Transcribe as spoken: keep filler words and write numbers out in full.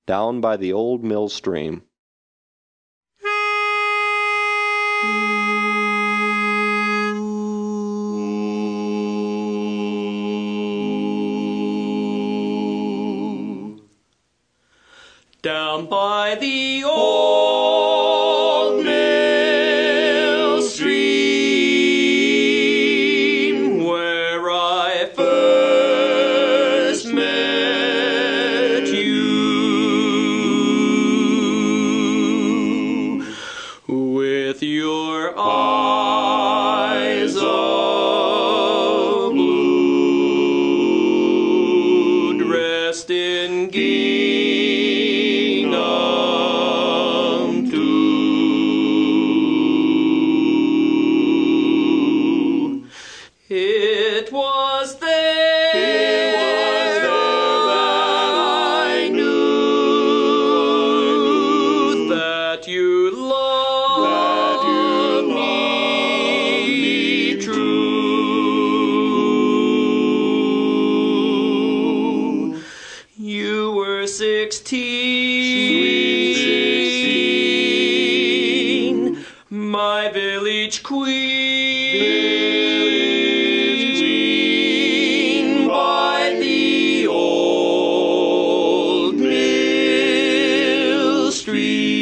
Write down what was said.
down by the old mill stream. Down by the old mill stream, where I first met you, with your eyes of blue, dressed in gingham too. It was there, it was there that I knew that you loved, that you loved me true. You were sixteen, sixteen, my village queen, village queen, by the old mill stream.